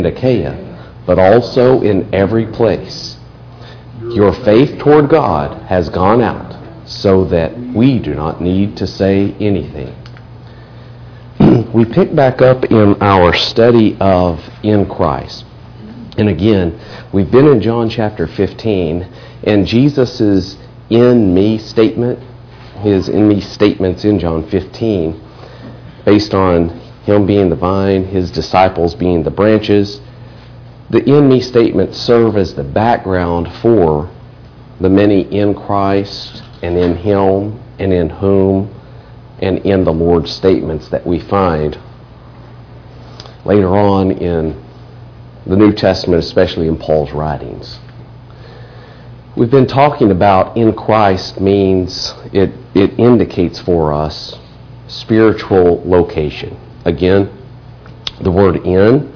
Achaia, but also in every place. Your faith toward God has gone out, so that we do not need to say anything. We pick back up in our study of in Christ. And again, we've been in John chapter 15, and Jesus' in me statement, his in me statements in John 15, based on him being the vine, his disciples being the branches. The in me statements serve as the background for the many in Christ and in him and in whom and in the Lord statements that we find later on in the New Testament, especially in Paul's writings. We've been talking about in Christ means it indicates for us spiritual location. Again, the word in,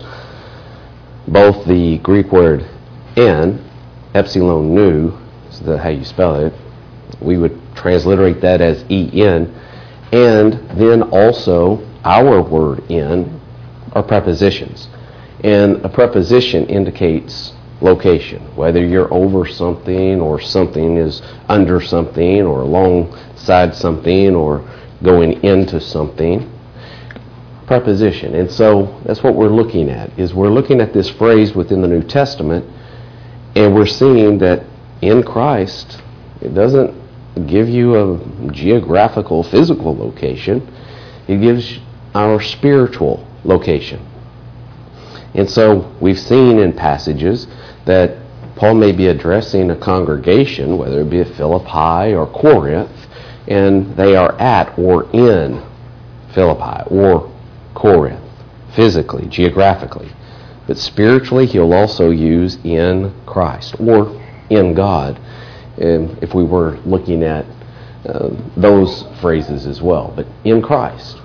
both the Greek word en, epsilon nu, is how you spell it, we would transliterate that as en, and then also our word in are prepositions. And a preposition indicates location, whether you're over something or something is under something or alongside something or going into something. Preposition. And so that's what we're looking at, is we're looking at this phrase within the New Testament, and we're seeing that in Christ, it doesn't give you a geographical, physical location. It gives our spiritual location. And so we've seen in passages that Paul may be addressing a congregation, whether it be at Philippi or Corinth, and they are at or in Philippi or Corinth, physically, geographically. But spiritually, he'll also use in Christ or in God, if we were looking at those phrases as well, but in Christ.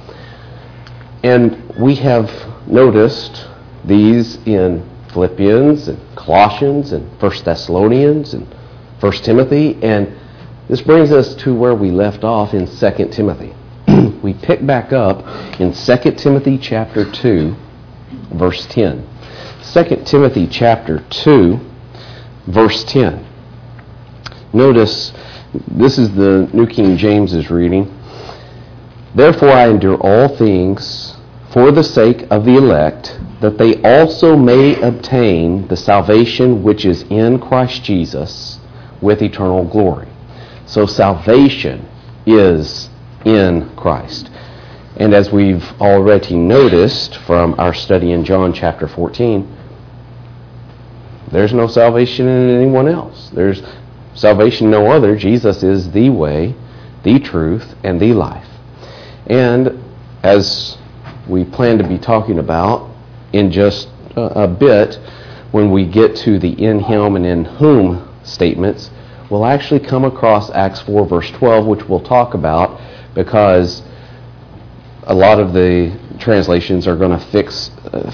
And we have noticed these in Philippians and Colossians and 1 Thessalonians and 1 Timothy, and this brings us to where we left off in 2 Timothy. We pick back up in 2 Timothy chapter 2, verse 10. 2 Timothy chapter 2, verse 10. Notice, this is the New King James is reading. Therefore I endure all things for the sake of the elect, that they also may obtain the salvation which is in Christ Jesus with eternal glory. So salvation is in Christ. And as we've already noticed from our study in John chapter 14, there's no salvation in anyone else. There's salvation no other. Jesus is the way, the truth, and the life. And as we plan to be talking about in just a bit, when we get to the in him and in whom statements, we'll actually come across Acts 4 verse 12, which we'll talk about, because a lot of the translations are going to fix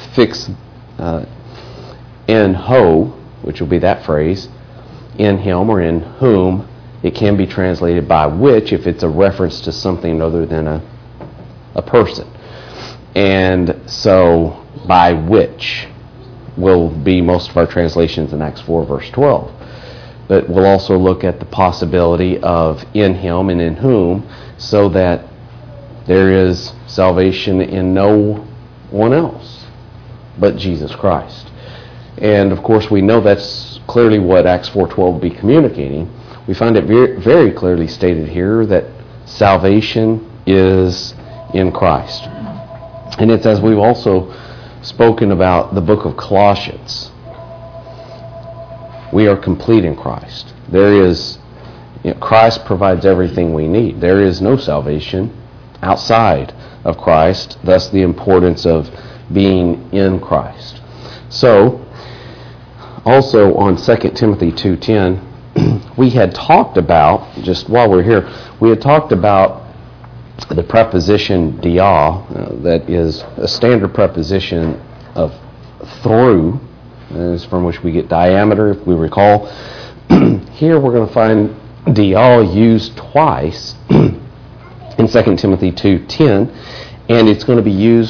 in ho, which will be that phrase, in him or in whom. It can be translated by which if it's a reference to something other than a person. And so by which will be most of our translations in Acts 4 verse 12. But we'll also look at the possibility of in him and in whom, so that there is salvation in no one else but Jesus Christ. And of course we know that's clearly what Acts 4:12 will be communicating. We find it very, very clearly stated here that salvation is in Christ. And it's as we've also spoken about the book of Colossians. We are complete in Christ. There is, Christ provides everything we need. There is no salvation outside of Christ, thus the importance of being in Christ. So, also on 2 Timothy 2:10, we had talked about, just while we're here, we had talked about the preposition dia, that is a standard preposition of through, is from which we get diameter, if we recall. Here we're going to find dia used twice in 2 Timothy 2:10, and it's going to be used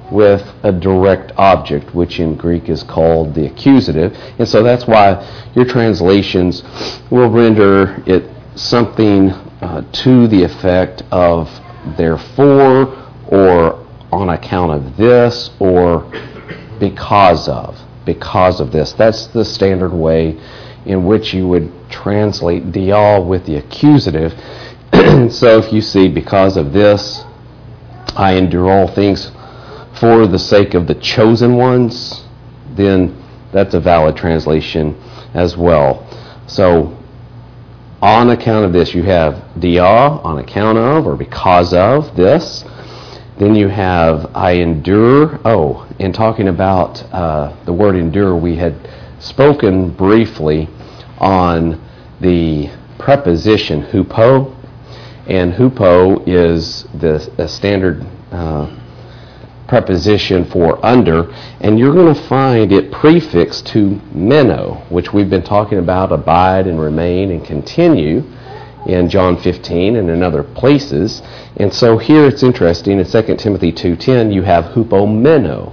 with a direct object, which in Greek is called the accusative. And so that's why your translations will render it something to the effect of therefore, or on account of this, or because of this. That's the standard way in which you would translate dia with the accusative. So if you see, because of this, I endure all things for the sake of the chosen ones, then that's a valid translation as well. So on account of this, you have dia, on account of, or because of this. Then you have I endure. Oh, in talking about the word endure, we had spoken briefly on the preposition hupo, and hupo is the standard preposition for under, and you're going to find it prefixed to meno, which we've been talking about, abide and remain and continue in John 15 and in other places. And so here it's interesting, in 2 Timothy 2:10 you have hupomeno,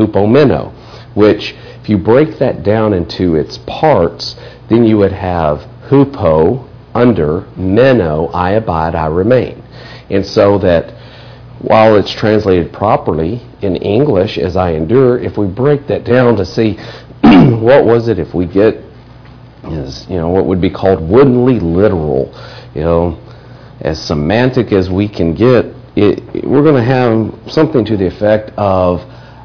which if you break that down into its parts, then you would have hupo, under, meno, I abide, I remain. And so that while it's translated properly in English as I endure, if we break that down to see what was it, if we get is, what would be called woodenly literal, as semantic as we can get, we're going to have something to the effect of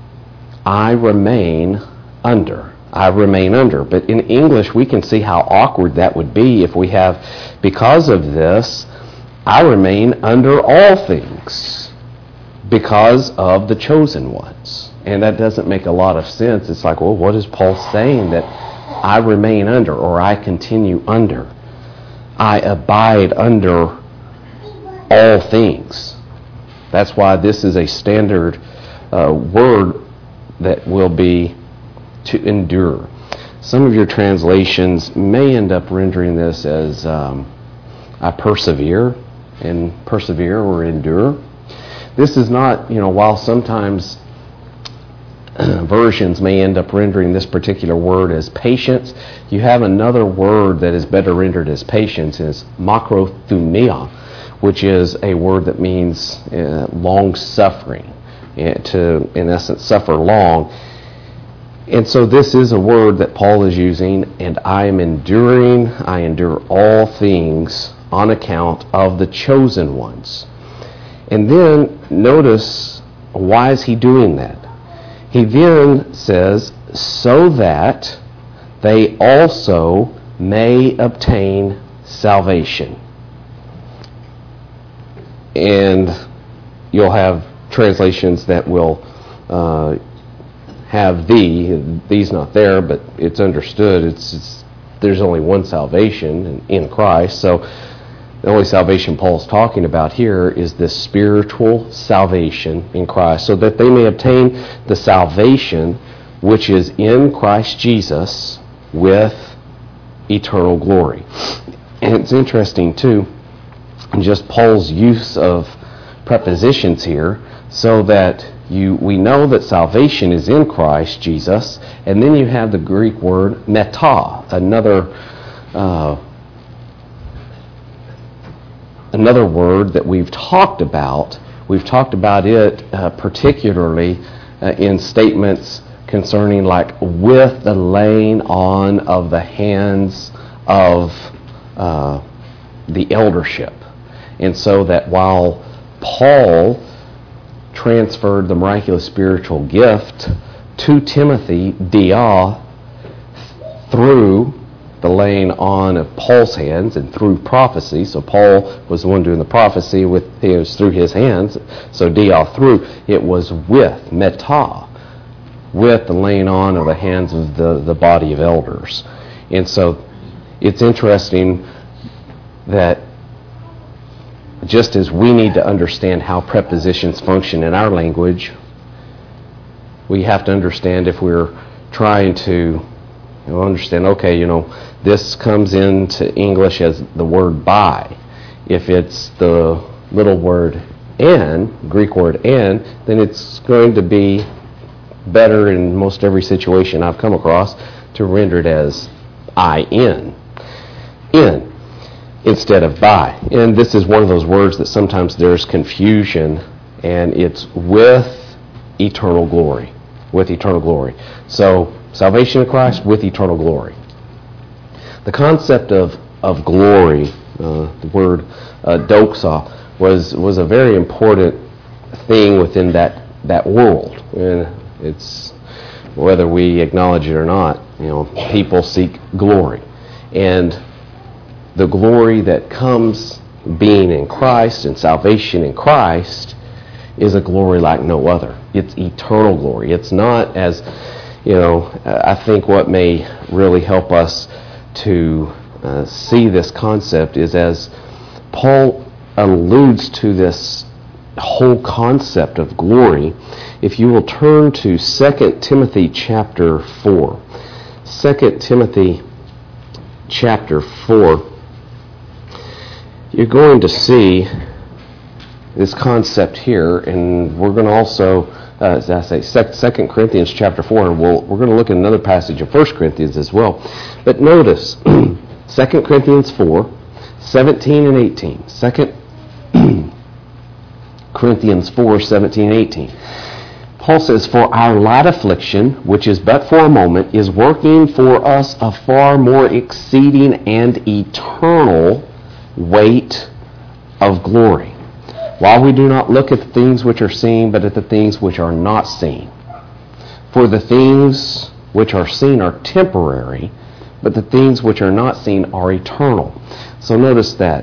I remain under. But in English, we can see how awkward that would be if we have, because of this, I remain under all things because of the chosen ones. And that doesn't make a lot of sense. It's like, well, what is Paul saying that I remain under, or I continue under? I abide under all things. That's why this is a standard word that will be to endure. Some of your translations may end up rendering this as I persevere, and persevere or endure. This is not, while sometimes versions may end up rendering this particular word as patience, you have another word that is better rendered as patience, is makrothumia, which is a word that means long suffering, to, in essence, suffer long. And so this is a word that Paul is using, and I endure all things on account of the chosen ones. And then notice, why is he doing that? He then says, so that they also may obtain salvation. And you'll have translations that will have these not there, but it's understood. There's only one salvation in Christ. So the only salvation Paul's talking about here is this spiritual salvation in Christ, so that they may obtain the salvation which is in Christ Jesus with eternal glory. And it's interesting too, just Paul's use of prepositions here, so that we know that salvation is in Christ Jesus, and then you have the Greek word meta, another word that we've talked about. We've talked about it particularly in statements concerning, like, with the laying on of the hands of the eldership. And so that while Paul transferred the miraculous spiritual gift to Timothy, dia, through the laying on of Paul's hands and through prophecy. So Paul was the one doing the prophecy, it was through his hands. So dia, through, it was with, meta, with the laying on of the hands of the body of elders. And so it's interesting that just as we need to understand how prepositions function in our language, we have to understand, if we're trying to understand, okay, this comes into English as the word by. If it's the little word and, Greek word and, then it's going to be better in most every situation I've come across to render it as in, instead of by. And this is one of those words that sometimes there's confusion, and it's with eternal glory. With eternal glory. So, salvation in Christ with eternal glory. The concept of glory, the word doxa, was a very important thing within that world. And it's, whether we acknowledge it or not, people seek glory. And the glory that comes being in Christ and salvation in Christ is a glory like no other. It's eternal glory. It's not as, I think what may really help us to see this concept is as Paul alludes to this whole concept of glory. If you will turn to 2 Timothy chapter 4. 2 Timothy chapter 4. You're going to see this concept here, and we're going to also, as I say, 2 Corinthians chapter 4, and we're going to look at another passage of 1 Corinthians as well. But notice, 2 Corinthians 4, 17 and 18. 2 Corinthians 4, 17 and 18. Paul says, "For our light affliction, which is but for a moment, is working for us a far more exceeding and eternal weight of glory. While we do not look at the things which are seen, but at the things which are not seen. For the things which are seen are temporary, but the things which are not seen are eternal." So notice that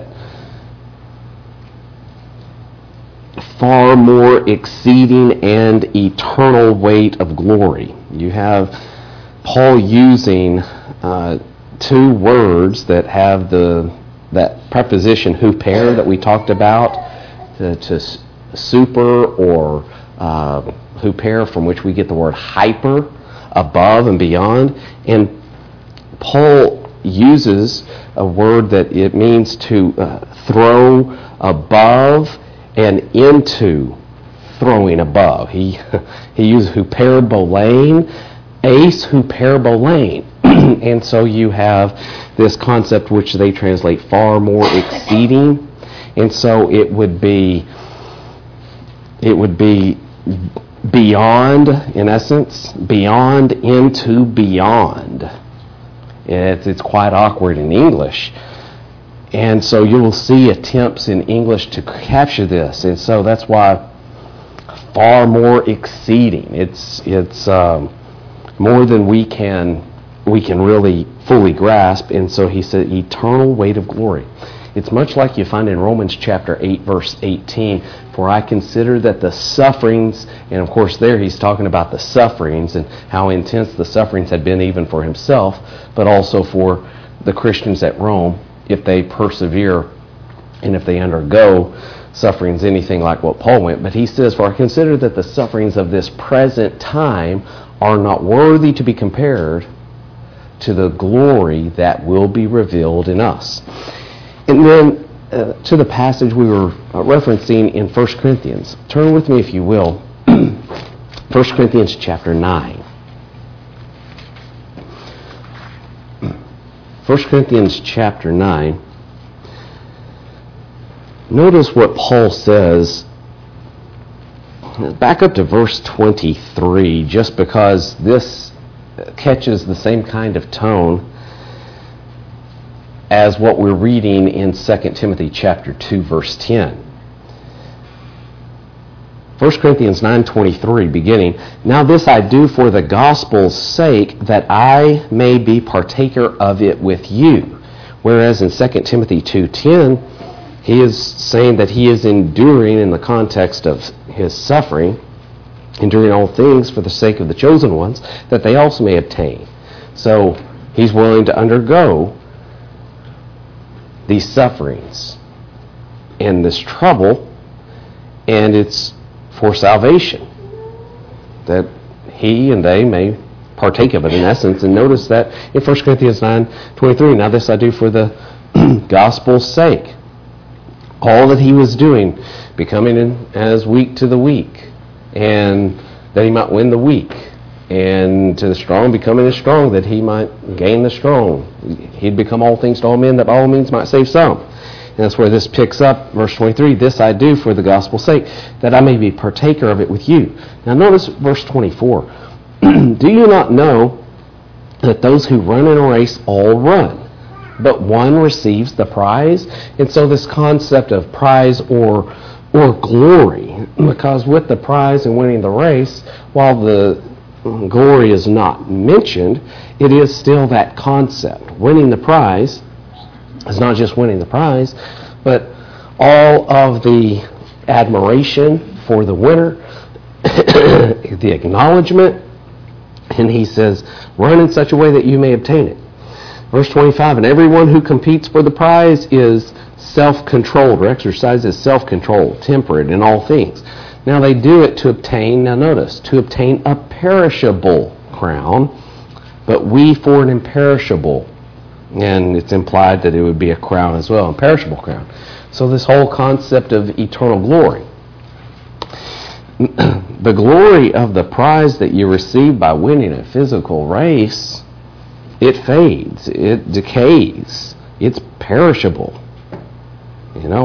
far more exceeding and eternal weight of glory. You have Paul using two words that have that preposition huper that we talked about, to super, or huper, from which we get the word hyper, above and beyond. And Paul uses a word that it means to throw above and into throwing above. He uses huperbolane, ace huperbolane. And so you have this concept which they translate far more exceeding. And so it would be beyond, in essence, beyond into beyond. It's quite awkward in English. And so you will see attempts in English to capture this. And so that's why far more exceeding. It's more than we can really fully grasp. And so he said eternal weight of glory. It's much like you find in Romans chapter 8, verse 18, "For I consider that the sufferings," and of course there he's talking about the sufferings and how intense the sufferings had been even for himself, but also for the Christians at Rome, if they persevere and if they undergo sufferings anything like what Paul went. But he says, "For I consider that the sufferings of this present time are not worthy to be compared to the glory that will be revealed in us." And then to the passage we were referencing in 1 Corinthians. Turn with me, if you will, 1 Corinthians chapter 9. 1 Corinthians chapter 9. Notice what Paul says. Back up to verse 23, just because this catches the same kind of tone as what we're reading in 2 Timothy chapter 2, verse 10. 1 Corinthians 9:23, beginning, "Now this I do for the gospel's sake, that I may be partaker of it with you." Whereas in 2 Timothy 2:10, he is saying that he is enduring in the context of his suffering, enduring all things for the sake of the chosen ones, that they also may obtain. So he's willing to undergo these sufferings and this trouble, and it's for salvation, that he and they may partake of it in essence. And notice that in 1 Corinthians 9:23, "Now this I do for the gospel's sake." all that he was doing, becoming as weak to the weak, and that he might win the weak, and to the strong becoming as strong, that he might gain the strong. He'd become all things to all men, that by all means might save some. And that's where this picks up, verse 23, this I do for the gospel's sake, that I may be partaker of it with you. Now notice verse 24. Do you not know that those who run in a race all run, but one receives the prize? And so this concept of prize or glory, because with the prize and winning the race, while the glory is not mentioned, it is still that concept. Winning the prize is not just winning the prize, but all of the admiration for the winner, the acknowledgement, and he says, run in such a way that you may obtain it. Verse 25, and everyone who competes for the prize is self-controlled, or exercises self-control, temperate in all things. Now they do it to obtain, now notice, to obtain a perishable crown, but we for an imperishable. And it's implied that it would be a crown as well, a perishable crown. So this whole concept of eternal glory. The glory of the prize that you receive by winning a physical race, it fades, it decays, it's perishable. You know,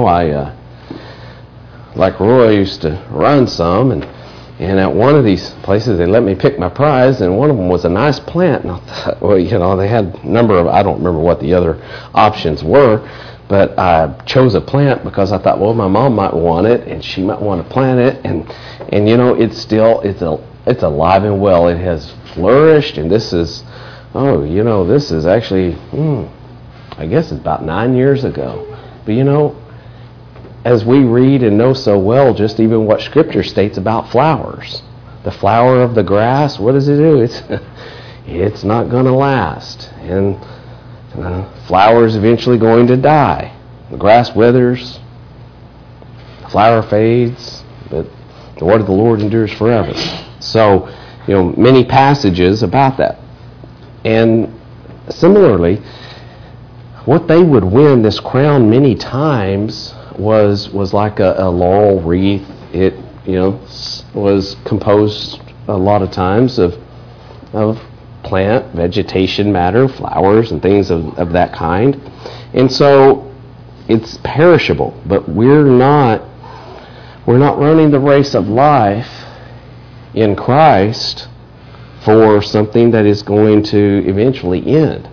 like Roy used to run some, and at one of these places they let me pick my prize, and one of them was a nice plant. And I thought, well, you know, they had a number of, I don't remember what the other options were, but I chose a plant because I thought, well, my mom might want it, and she might want to plant it, and you know, it's alive and well. It has flourished, and this is, this is actually, I guess it's about 9 years ago. But you know, as we read and know so well, just even what Scripture states about flowers. The flower of the grass, what does it do? It's not going to last. And flower is eventually going to die. The grass withers, the flower fades, but the word of the Lord endures forever. So, you know, many passages about that. And similarly, what they would win this crown many times was like a laurel wreath. It, you know, was composed a lot of times of plant, vegetation matter, flowers and things of that kind. And so it's perishable, but we're not running the race of life in Christ for something that is going to eventually end.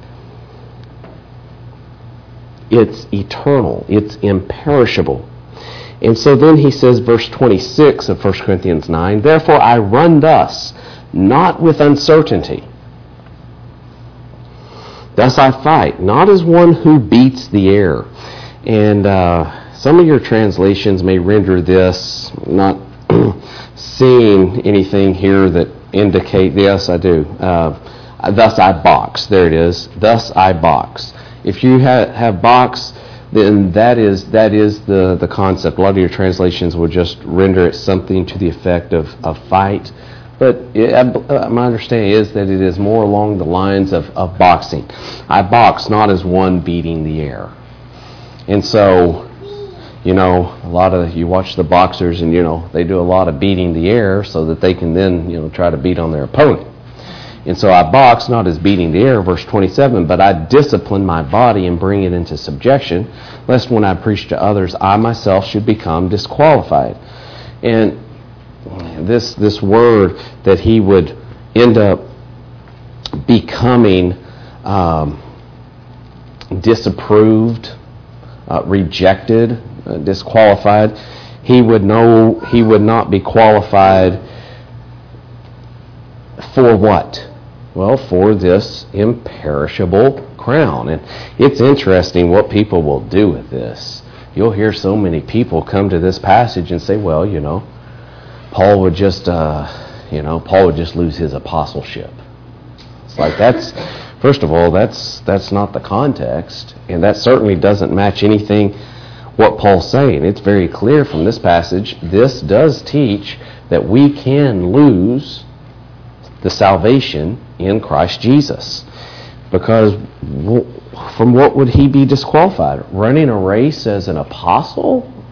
It's eternal. It's imperishable. And so then he says, verse 26 of 1 Corinthians 9, therefore I run thus, not with uncertainty. Thus I fight, not as one who beats the air. And some of your translations may render this, not seeing anything here that indicate, yes, I do. Thus I box. There it is. Thus I box. If you have box, then that is the concept. A lot of your translations will just render it something to the effect of fight. But my understanding is that it is more along the lines of boxing. I box not as one beating the air. And so, you know, you watch the boxers and, you know, they do a lot of beating the air so that they can then, you know, try to beat on their opponent. And so I box not as beating the air, verse 27, but I discipline my body and bring it into subjection, lest when I preach to others, I myself should become disqualified. And this word that he would end up becoming disapproved, rejected, disqualified, he would not be qualified for what? Well, for this imperishable crown. And it's interesting what people will do with this. You'll hear so many people come to this passage and say, well, you know, Paul would just lose his apostleship. It's like, first of all, that's not the context, and that certainly doesn't match anything what Paul's saying. It's very clear from this passage, this does teach that we can lose the salvation in Christ Jesus. Because from what would he be disqualified? Running a race as an apostle?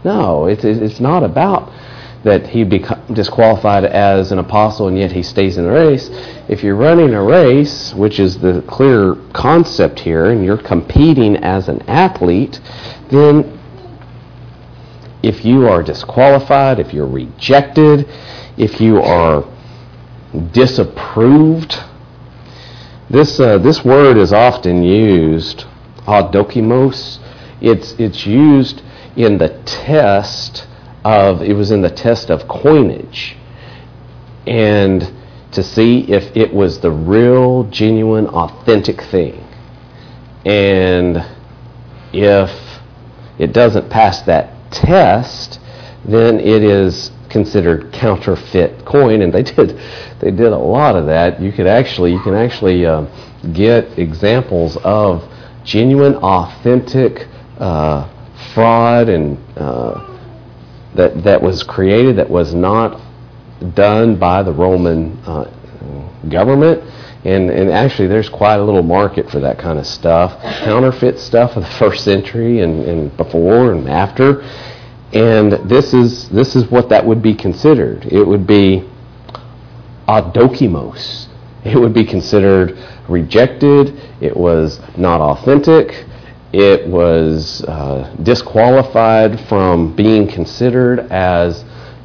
No, it's not about that he become disqualified as an apostle and yet he stays in the race. If you're running a race, which is the clear concept here, and you're competing as an athlete, then if you are disqualified, if you're rejected, if you are disapproved, this word is often used, adokimos. It's used in the test of, it was in the test of coinage, and to see if it was the real, genuine, authentic thing. And if it doesn't pass that test, then it is considered counterfeit coin, and they did a lot of that. You can actually get examples of genuine, authentic fraud and that was created, that was not done by the Roman government, and actually there's quite a little market for that kind of stuff, counterfeit stuff of the first century and before and after. And this is what that would be considered. It would be adokimos. It would be considered rejected. It was not authentic. It was disqualified from being considered as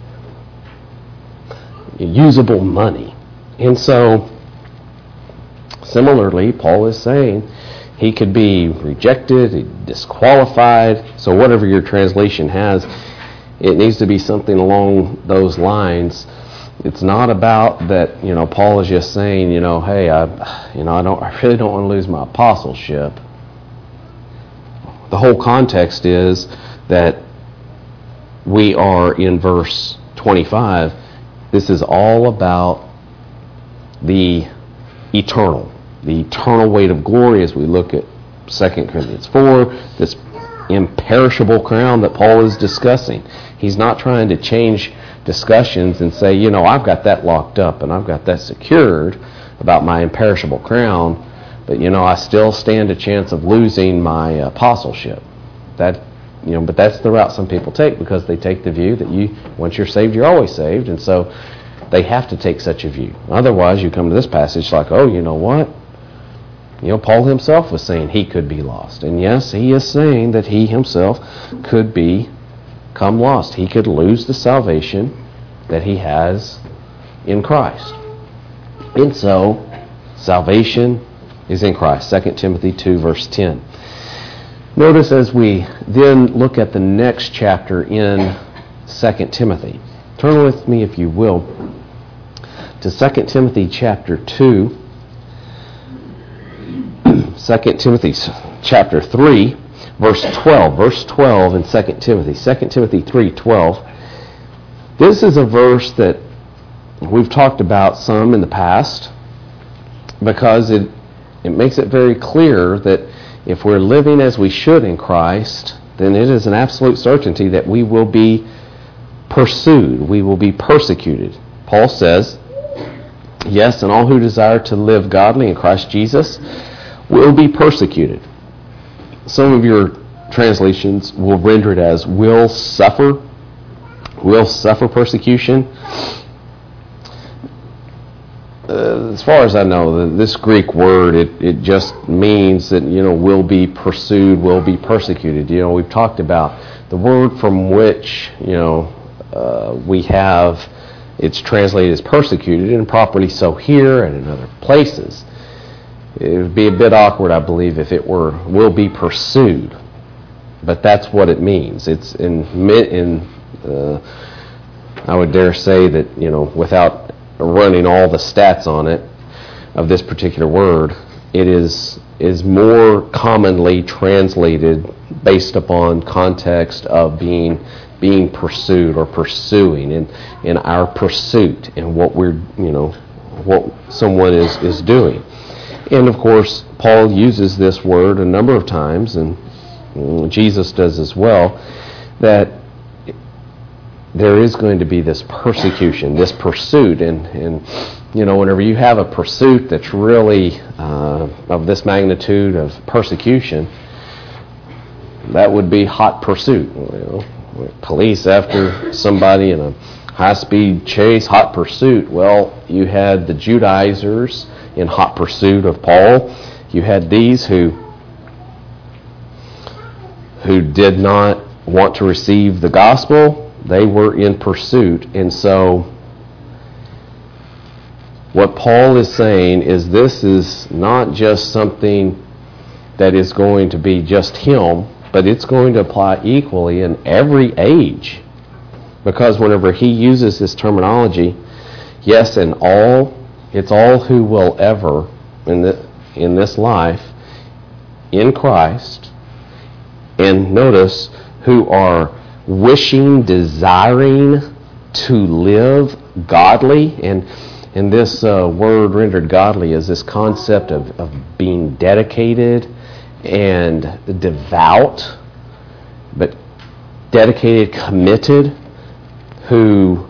usable money. And so, similarly, Paul is saying he could be rejected, disqualified. So whatever your translation has, it needs to be something along those lines. It's not about that, Paul is just saying, hey, I really don't want to lose my apostleship. The whole context is that we are in verse 25. This is all about the eternal weight of glory as we look at 2 Corinthians 4, this imperishable crown that Paul is discussing. He's not trying to change discussions and say, I've got that locked up and I've got that secured about my imperishable crown, but I still stand a chance of losing my apostleship. But that's the route some people take, because they take the view that once you're saved, you're always saved, and so they have to take such a view. Otherwise, you come to this passage like, oh, you know what? Paul himself was saying he could be lost. And yes, he is saying that he himself could become lost. He could lose the salvation that he has in Christ. And so, salvation is in Christ. 2 Timothy 2, verse 10. Notice as we then look at the next chapter in 2 Timothy. Turn with me, if you will, to 2 Timothy chapter 2. 2 Timothy chapter 3, verse 12. Verse 12 in 2 Timothy. 2 Timothy 3:12. This is a verse that we've talked about some in the past, because it makes it very clear that if we're living as we should in Christ, then it is an absolute certainty that we will be pursued, we will be persecuted. Paul says, yes, and all who desire to live godly in Christ Jesus will be persecuted. Some of your translations will render it as will suffer persecution. As far as I know, this Greek word, it just means that, will be pursued, will be persecuted. We've talked about the word from which, we have, it's translated as persecuted, and properly so here and in other places. It would be a bit awkward, I believe, if it were will be pursued. But that's what it means. It's I would dare say that, without running all the stats on it of this particular word, it is more commonly translated based upon context of being pursued or pursuing in our pursuit in what we're what someone is doing. And of course, Paul uses this word a number of times, and Jesus does as well, that there is going to be this persecution, this pursuit, and whenever you have a pursuit that's really of this magnitude of persecution, that would be hot pursuit. police after somebody in a high-speed chase, hot pursuit. Well, you had the Judaizers in hot pursuit of Paul. You had these who did not want to receive the gospel. They were in pursuit. And so what Paul is saying is this is not just something that is going to be just him, but it's going to apply equally in every age. Because whenever he uses this terminology, yes, and it's all who will ever in this life in Christ, and notice, who are wishing, desiring to live godly. And this word rendered godly is this concept of being dedicated and devout, but dedicated, committed, who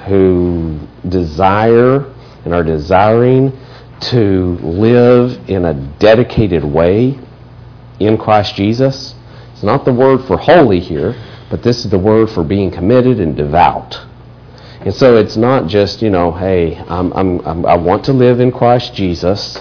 desire and are desiring to live in a dedicated way in Christ Jesus. It's not the word for holy here, but this is the word for being committed and devout. And so it's not just, hey, I want to live in Christ Jesus,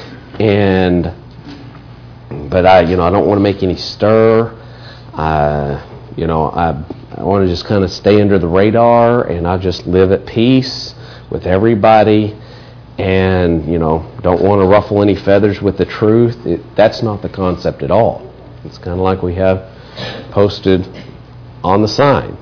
but I don't want to make any stir. I want to just kind of stay under the radar, and I just live at peace with everybody, and don't want to ruffle any feathers with the truth. That's not the concept at all. It's kind of like we have posted on the sign.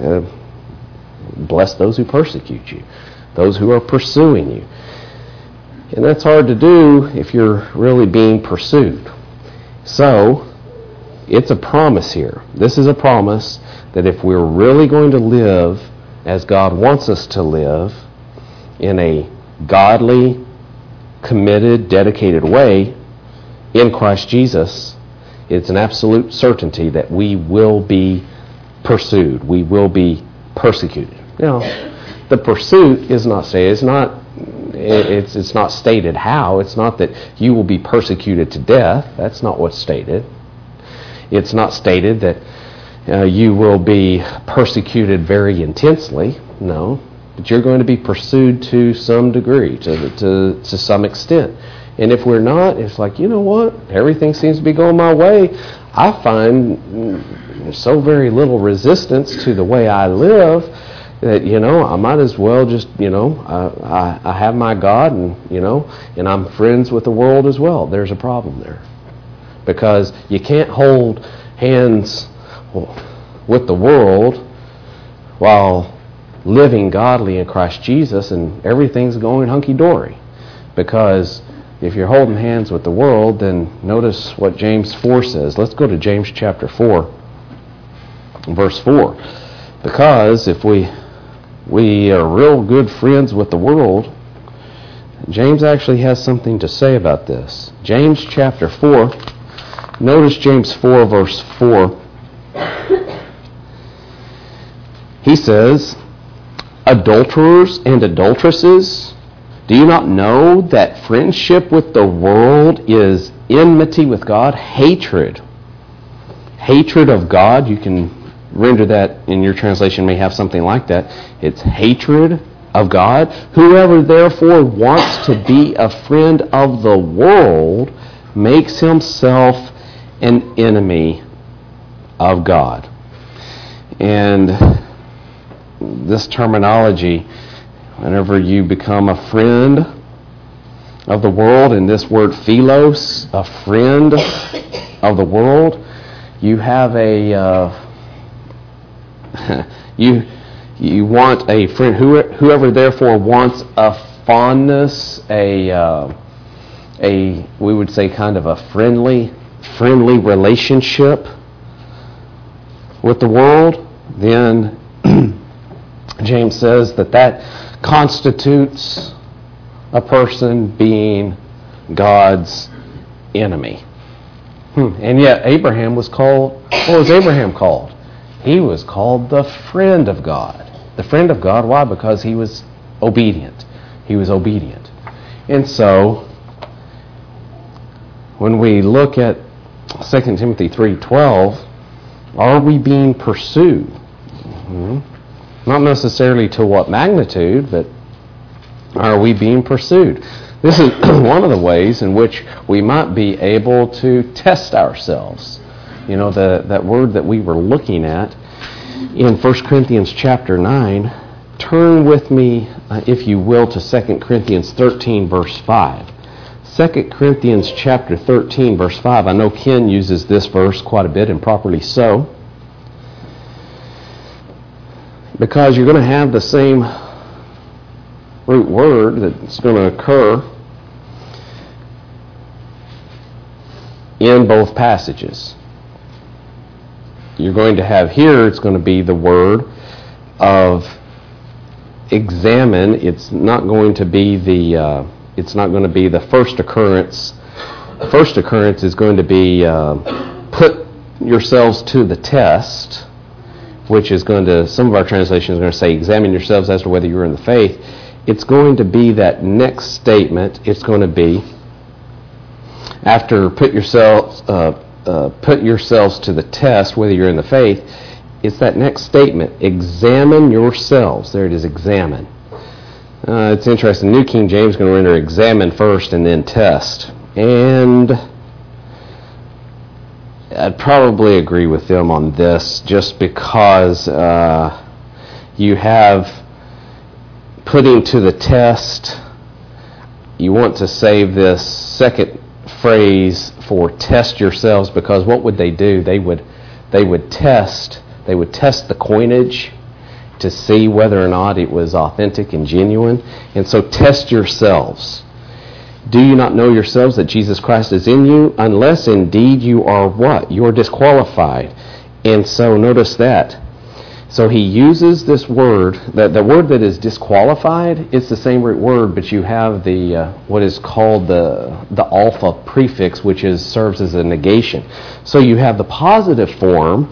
Bless those who persecute you, those who are pursuing you. And that's hard to do if you're really being pursued. So, it's a promise here. This is a promise that if we're really going to live as God wants us to live, in a godly, committed, dedicated way in Christ Jesus, it's an absolute certainty that we will be pursued. We will be persecuted. The pursuit is not stated. It's not stated how. It's not that you will be persecuted to death. That's not what's stated. It's not stated that you will be persecuted very intensely. No, but you're going to be pursued to some degree, to some extent. And if we're not, it's like, what? Everything seems to be going my way. I find so very little resistance to the way I live that, I might as well just, I have my God, and I'm friends with the world as well. There's a problem there. Because you can't hold hands with the world while living godly in Christ Jesus and everything's going hunky-dory. Because if you're holding hands with the world, then notice what James 4 says. Let's go to James chapter 4, verse 4. Because if we are real good friends with the world, James actually has something to say about this. James chapter 4, notice James 4, verse 4. He says, adulterers and adulteresses, do you not know that friendship with the world is enmity with God? Hatred. Hatred of God. You can render that in your translation, may have something like that. It's hatred of God. Whoever therefore wants to be a friend of the world makes himself an enemy of God. And this terminology, whenever you become a friend of the world, and this word philos, a friend of the world, you have you want a friend. Whoever therefore wants a fondness, we would say kind of a friendly relationship with the world, then James says that constitutes a person being God's enemy. And yet Abraham was called, what was Abraham called? He was called the friend of God. The friend of God, why? Because he was obedient. He was obedient. And so, when we look at 2 Timothy 3:12, are we being pursued? Not necessarily to what magnitude, but are we being pursued? This is one of the ways in which we might be able to test ourselves. You know, that word that we were looking at in 1 Corinthians chapter 9, turn with me, if you will, to 2 Corinthians 13, verse 5. 2 Corinthians chapter 13, verse 5. I know Ken uses this verse quite a bit, and properly so, because you're going to have the same root word that's going to occur in both passages. You're going to have here, it's going to be the word of examine. It's not going to be the first occurrence. The first occurrence is going to be put yourselves to the test, which is going to, some of our translations are going to say, examine yourselves as to whether you're in the faith. It's going to be that next statement. It's going to be, after put yourselves to the test, whether you're in the faith, it's that next statement, examine yourselves. There it is, examine. It's interesting. New King James is going to render examine first and then test. And I'd probably agree with them on this, just because you have putting to the test. You want to save this second phrase for test yourselves, because what would they do? They would test the coinage to see whether or not it was authentic and genuine. And so test yourselves. Do you not know yourselves that Jesus Christ is in you, unless indeed you are what? You are disqualified. And so notice that. So he uses this word, the word that is disqualified, it's the same root word, but you have the what is called the alpha prefix, which serves as a negation. So you have the positive form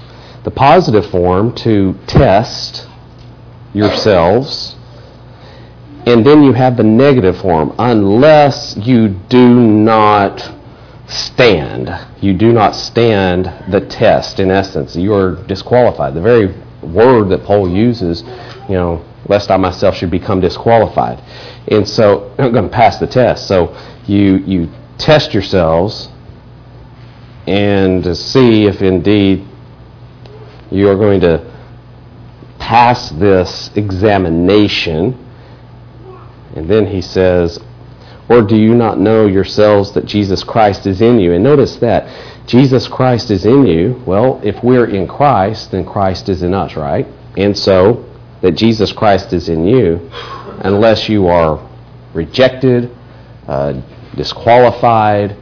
to test yourselves, and then you have the negative form, unless you do not stand. You do not stand the test, in essence. You are disqualified. The very word that Paul uses, lest I myself should become disqualified. And so, I'm going to pass the test. So, you test yourselves and to see if indeed you are going to pass this examination. And then he says, or do you not know yourselves that Jesus Christ is in you? And notice that Jesus Christ is in you. Well, if we're in Christ, then Christ is in us, right? And so, that Jesus Christ is in you, unless you are rejected, disqualified,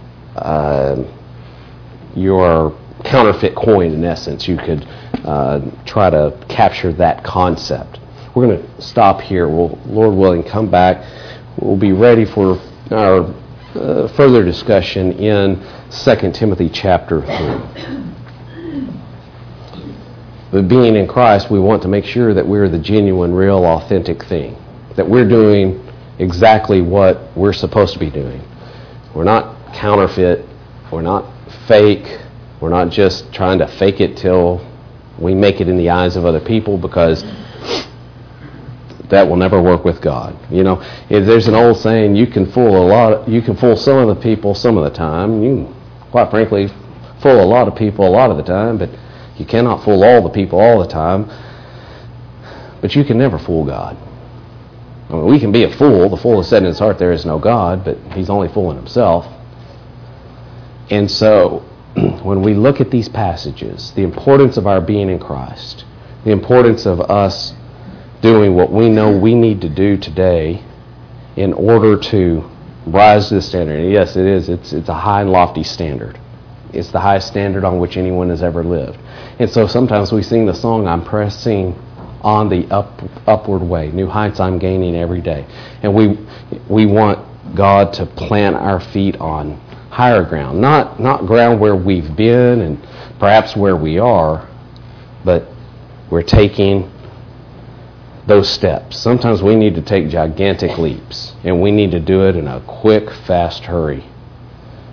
you're counterfeit coin, in essence. You could try to capture that concept. We're going to stop here. We'll, Lord willing, come back. We'll be ready for our further discussion in 2 Timothy chapter 3. But being in Christ, we want to make sure that we're the genuine, real, authentic thing. That we're doing exactly what we're supposed to be doing. We're not counterfeit. We're not fake. We're not just trying to fake it till we make it in the eyes of other people, because that will never work with God. If there's an old saying, you can fool some of the people some of the time. You can, quite frankly, fool a lot of people a lot of the time, but you cannot fool all the people all the time. But you can never fool God. I mean, we can be a fool. The fool has said in his heart there is no God, but he's only fooling himself. And so, when we look at these passages, the importance of our being in Christ, the importance of us doing what we know we need to do today in order to rise to the standard. And yes, it is. It's a high and lofty standard. It's the highest standard on which anyone has ever lived. And so sometimes we sing the song, I'm pressing on the upward way. New heights I'm gaining every day. And we want God to plant our feet on higher ground. Not ground where we've been and perhaps where we are, but we're taking those steps. Sometimes we need to take gigantic leaps, and we need to do it in a quick, fast hurry,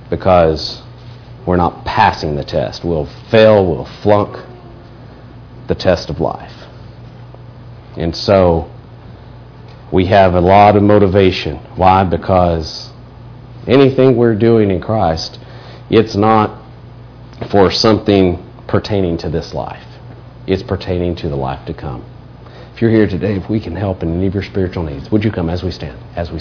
because we're not passing the test. We'll fail, we'll flunk the test of life. And so we have a lot of motivation. Why? Because anything we're doing in Christ, it's not for something pertaining to this life. It's pertaining to the life to come. If you're here today, if we can help in any of your spiritual needs, would you come as we stand?